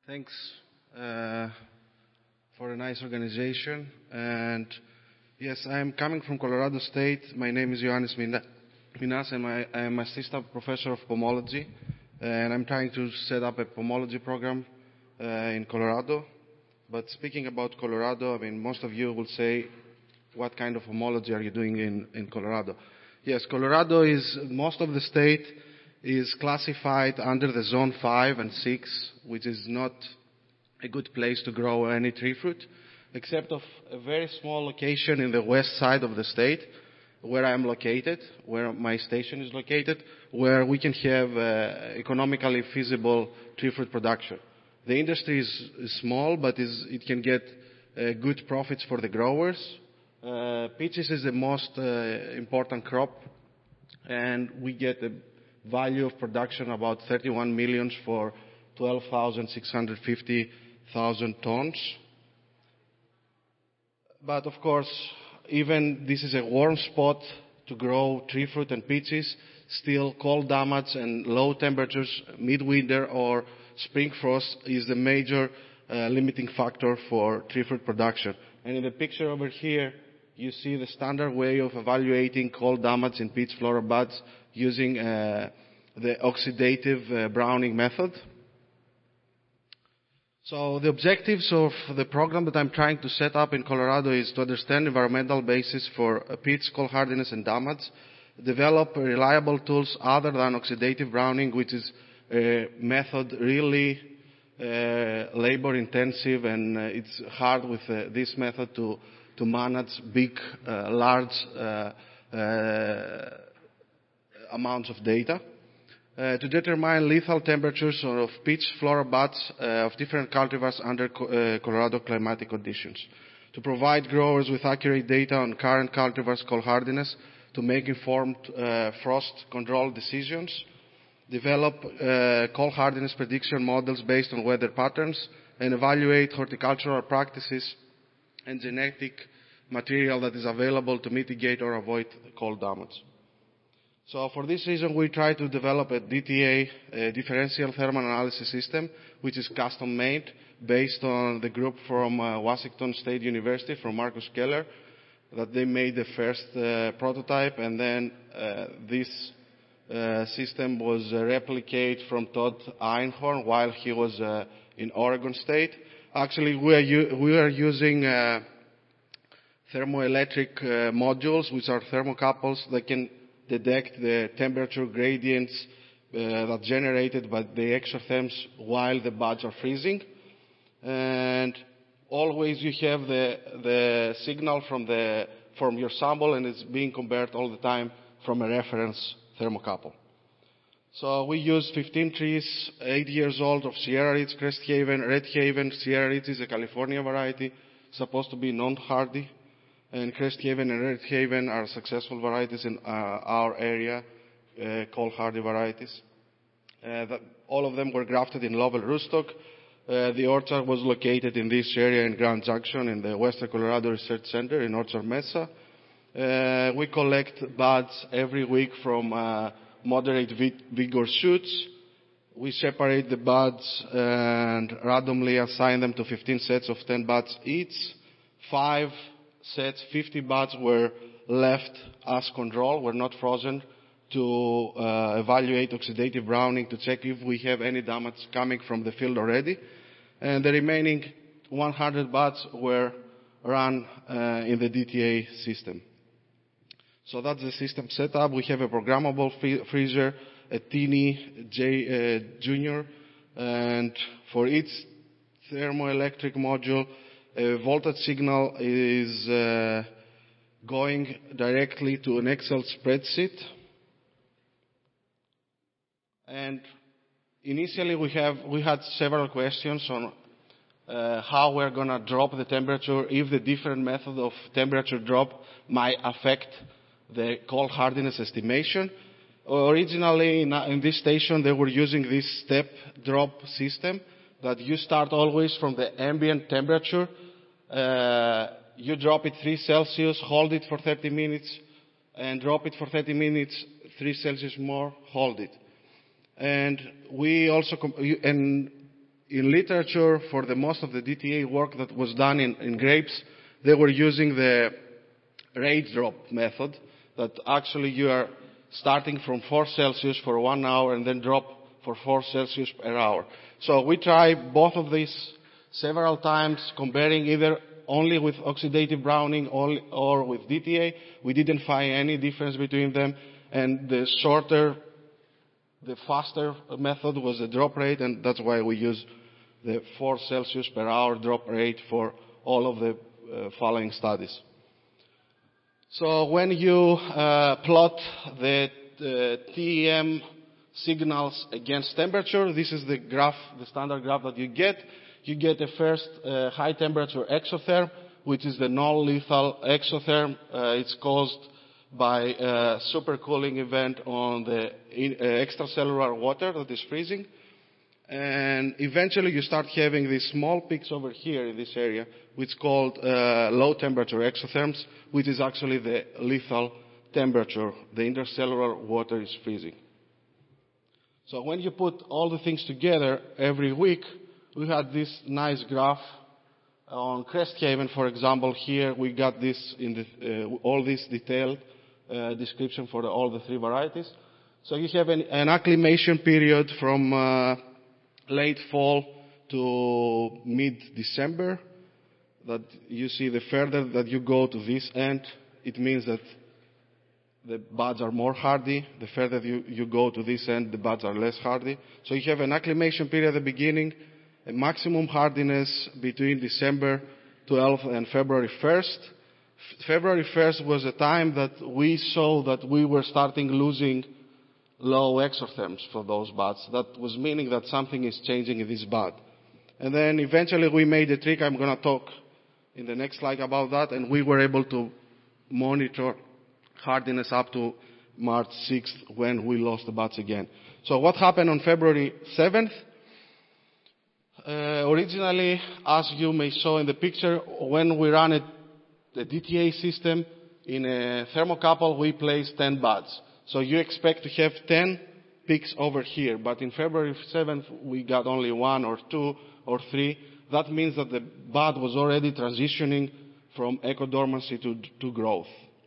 Thanks for a nice organization. And yes, I am coming from Colorado State. My name is Ioannis Minas, and I am assistant professor of pomology. And I'm trying to set up a pomology program in Colorado. But speaking about Colorado, I mean, most of you will say, what kind of homology are you doing in Colorado? Yes, Colorado is, most of the state is classified under the zone 5 and 6, which is not a good place to grow any tree fruit, except of a very small location in the west side of the state, where I am located, where my station is located, where we can have economically feasible tree fruit production. The industry is small, but it can get good profits for the growers. Peaches is the most important crop, and we get a value of production about 31 million for 12,650,000 tons. But of course, even this is a warm spot to grow tree fruit and peaches, still cold damage and low temperatures, midwinter or spring frost is the major limiting factor for tree fruit production. And in the picture over here, you see the standard way of evaluating cold damage in peach flower buds using the oxidative browning method. So the objectives of the program that I'm trying to set up in Colorado is to understand environmental basis for peach cold hardiness and damage, develop reliable tools other than oxidative browning, which is a method really labor intensive, and it's hard with this method to manage big, large amounts of data. To determine lethal temperatures of peach flower buds of different cultivars under Colorado climatic conditions. To provide growers with accurate data on current cultivars cold hardiness to make informed frost control decisions. Develop cold hardiness prediction models based on weather patterns, and evaluate horticultural practices and genetic material that is available to mitigate or avoid cold damage. So for this reason, we try to develop a DTA, a differential thermal analysis system, which is custom made based on the group from Washington State University, from Marcus Keller, that they made the first prototype, and then this system was replicated from Todd Einhorn while he was in Oregon State. Actually, we are using thermoelectric modules, which are thermocouples that can detect the temperature gradients that generated by the exotherms while the buds are freezing. And always you have the signal from your sample, and it's being compared all the time from a reference thermocouple. So we use 15 trees, 8 years old, of Sierra Ridge, Cresthaven, Redhaven. Sierra Ridge is a California variety, supposed to be non-hardy. And Cresthaven and Redhaven are successful varieties in our area, cold hardy varieties. All of them were grafted in Lovell rootstock. The orchard was located in this area in Grand Junction in the Western Colorado Research Center in Orchard Mesa. We collect buds every week from moderate vigor shoots. We separate the buds and randomly assign them to 15 sets of 10 buds each. 5 sets, 50 buds were left as control, were not frozen, to evaluate oxidative browning to check if we have any damage coming from the field already. And the remaining 100 buds were run in the DTA system. So that's the system setup. We have a programmable freezer, a Tini Junior, and for each thermoelectric module, a voltage signal is going directly to an Excel spreadsheet. And initially we had several questions on how we're going to drop the temperature, if the different method of temperature drop might affect the cold hardiness estimation. Originally in this station they were using this step drop system that you start always from the ambient temperature. You drop it 3 Celsius, hold it for 30 minutes, and drop it for 30 minutes, 3 Celsius more, hold it. And we also, in literature, for the most of the DTA work that was done in grapes, they were using the rate drop method, that actually you are starting from 4 Celsius for 1 hour and then drop for 4 Celsius per hour. So we tried both of these several times, comparing either only with oxidative browning or with DTA. We didn't find any difference between them, and the faster method was the drop rate, and that's why we use the 4 Celsius per hour drop rate for all of the following studies. So when you plot the TEM signals against temperature, this is the graph, the standard graph that you get. You get a first high temperature exotherm, which is the non-lethal exotherm. It's caused by a supercooling event on the extracellular water that is freezing. And eventually you start having these small peaks over here in this area, which is called low temperature exotherms, which is actually the lethal temperature. The intercellular water is freezing. So when you put all the things together every week, we had this nice graph on Cresthaven, for example. Here we got this in the, all this detailed description for all the 3 varieties. So you have an acclimation period from late fall to mid-December. That you see, the further that you go to this end, it means that the buds are more hardy. The further you go to this end, the buds are less hardy. So you have an acclimation period at the beginning, a maximum hardiness between December 12th and February 1st. February 1st was a time that we saw that we were starting losing low exotherms for those buds. That was meaning that something is changing in this bud. And then eventually we made a trick. I'm going to talk in the next slide about that. And we were able to monitor hardiness up to March 6th when we lost the buds again. So what happened on February 7th? Originally, as you may saw in the picture, when we ran the DTA system in a thermocouple, we placed 10 buds. So you expect to have 10 peaks over here, but in February 7th we got only 1 or 2 or 3. That means that the bud was already transitioning from ecodormancy to growth.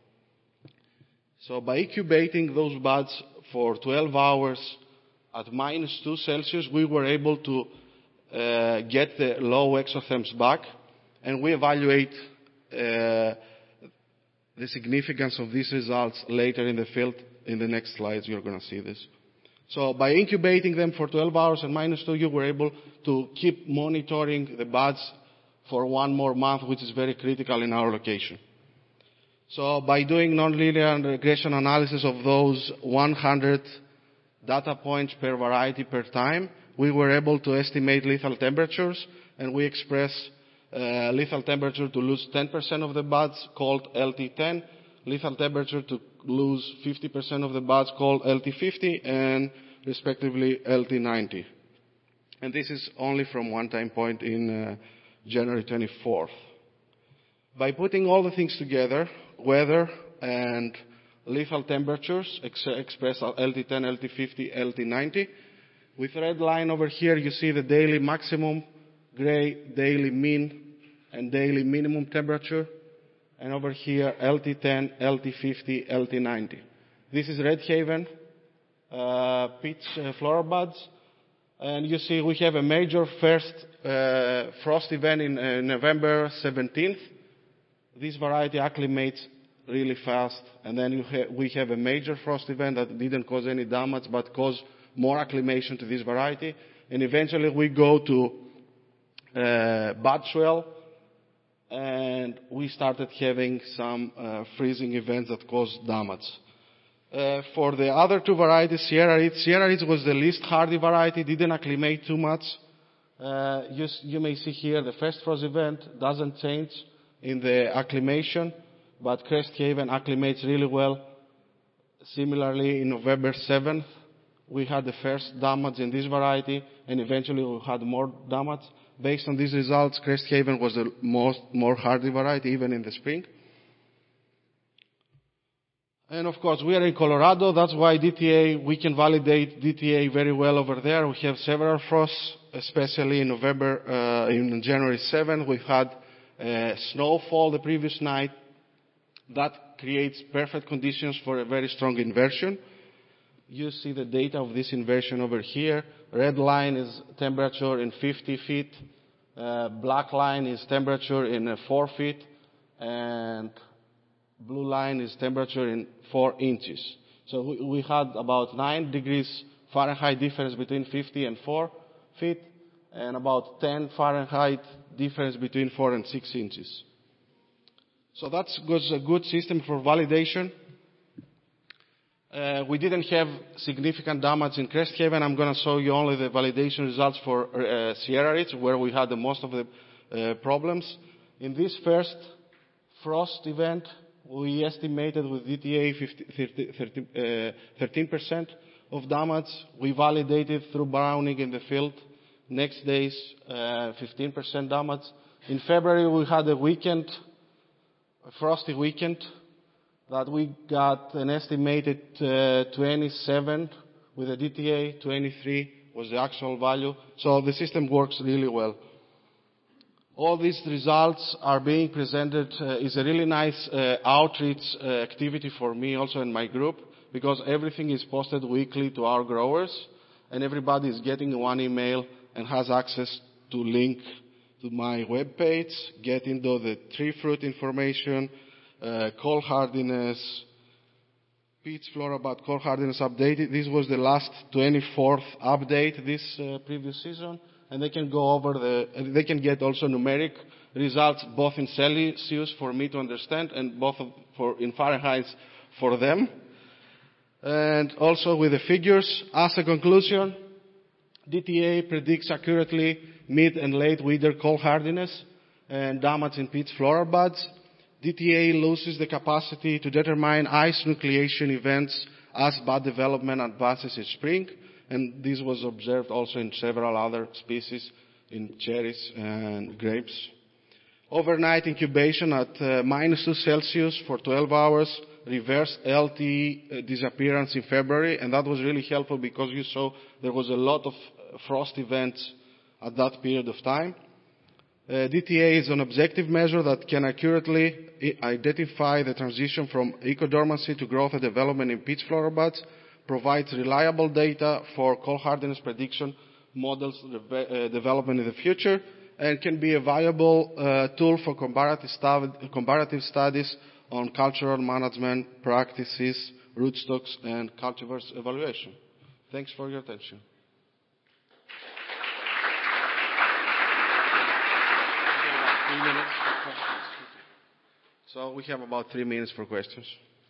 So by incubating those buds for 12 hours at -2 Celsius, we were able to get the low exotherms back, and we evaluate the significance of these results later in the field. In the next slides, you're going to see this. So by incubating them for 12 hours at -2, you were able to keep monitoring the buds for 1 more month, which is very critical in our location. So by doing nonlinear regression analysis of those 100 data points per variety per time, we were able to estimate lethal temperatures, and we express lethal temperature to lose 10% of the buds, called LT10, lethal temperature to lose 50% of the buds, called LT50, and respectively LT90. And this is only from one time point in January 24th. By putting all the things together, weather and lethal temperatures expressed at LT10, LT50, LT90, with red line over here, you see the daily maximum, gray daily mean and daily minimum temperature, and over here LT10, LT50, LT90. This is Redhaven peach floral buds, and you see we have a major first frost event in November 17th. This variety acclimates really fast, and then we have a major frost event that didn't cause any damage but caused more acclimation to this variety, and eventually we go to bud swell, and we started having some freezing events that caused damage. For the other 2 varieties, Sierra Ridge was the least hardy variety, didn't acclimate too much. You may see here the first frost event doesn't change in the acclimation, but Cresthaven acclimates really well. Similarly, in November 7th, we had the first damage in this variety, and eventually we had more damage. Based on these results, Cresthaven was the more hardy variety, even in the spring. And of course, we are in Colorado. That's why DTA, we can validate DTA very well over there. We have several frosts especially in in January 7th, we've had snowfall the previous night. That creates perfect conditions for a very strong inversion. You see the data of this inversion over here. Red line is temperature in 50 feet. Black line is temperature in 4 feet. And blue line is temperature in 4 inches. So we had about 9 degrees Fahrenheit difference between 50 and 4 feet, and about 10 Fahrenheit difference between 4 and 6 inches. So that was a good system for validation. We didn't have significant damage in Crest Haven. I'm going to show you only the validation results for Sierra Ridge, where we had the most of the problems. In this first frost event, we estimated with DTA 13% of damage. We validated through browning in the field. Next days, 15% damage. In February, we had a frosty weekend, that we got an estimated 27 with a DTA, 23 was the actual value. So the system works really well. All these results are being presented. Is a really nice outreach activity for me also in my group, because everything is posted weekly to our growers, and everybody is getting one email and has access to link to my web page, get into the tree fruit information, cold hardiness, peach flora bud cold hardiness updated. This was the last 24th update this previous season. And they can go over they can get also numeric results, both in Celsius for me to understand, and both in Fahrenheit for them. And also with the figures, as a conclusion, DTA predicts accurately mid and late winter cold hardiness and damage in peach floral buds. DTA loses the capacity to determine ice nucleation events as bud development advances in spring. And this was observed also in several other species, in cherries and grapes. Overnight incubation at -2 Celsius for 12 hours reversed LTE disappearance in February, and that was really helpful because you saw there was a lot of frost events at that period of time. DTA is an objective measure that can accurately identify the transition from ecodormancy to growth and development in peach flower buds, provides reliable data for cold hardiness prediction models development in the future, and can be a viable tool for comparative studies on cultural management practices, rootstocks, and cultivars evaluation. Thanks for your attention. So we have about 3 minutes for questions.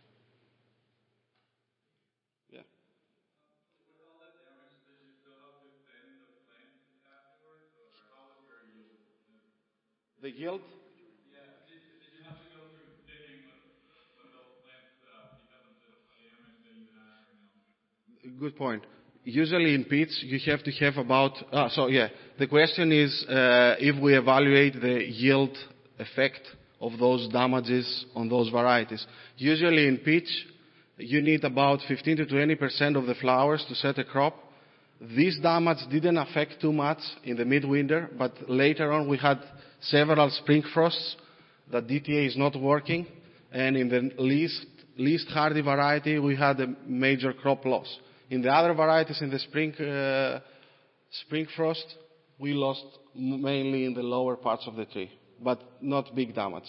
Yeah. With all that damage, did you still have to thin the plant afterwards, or how was your yield? The yield? Yeah. Did you have to go through thinning with those plants because of the damage that you had, or no? Good point. Usually in peats, you have to have about... the question is if we evaluate the yield effect of those damages on those varieties. Usually in peach, you need about 15 to 20% of the flowers to set a crop. This damage didn't affect too much in the midwinter, but later on we had several spring frosts that DTA is not working, and in the least hardy variety, we had a major crop loss. In the other varieties in the spring frost, we lost mainly in the lower parts of the tree, but not big damage.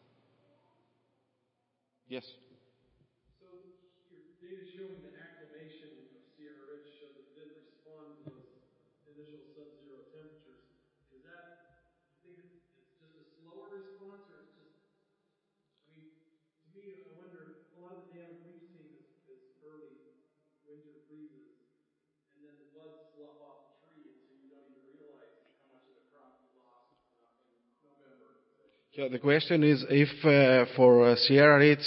Yes? So your data showing the acclimation of Sierra Ridge showed that it didn't respond to those initial sub-zero temperatures. Is that, you think it's just a slower response, or it's just, I mean, to me, I wonder, a lot of the damage we've seen is early winter freezes, and then the buds slough off the tree, and so you don't even realize how much of the crop you lost in November. So the question is if for Sierra Ridge,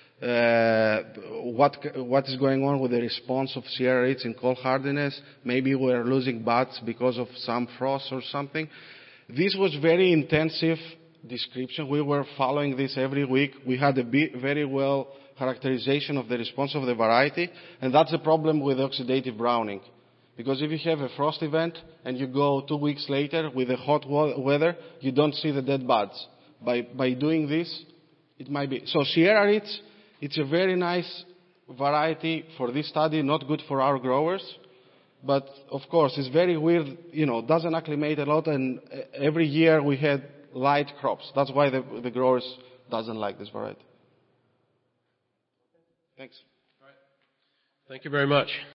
what is going on with the response of Sierra Ridge in cold hardiness? Maybe we're losing buds because of some frost or something. This was very intensive description. We were following this every week. We had a very well characterization of the response of the variety, and that's the problem with oxidative browning. Because if you have a frost event and you go 2 weeks later with the hot weather, you don't see the dead buds. By doing this, it might be. So Sierra Ridge, it's a very nice variety for this study, not good for our growers. But of course, it's very weird, doesn't acclimate a lot, and every year we had light crops. That's why the growers doesn't like this variety. Thanks. Thank you very much.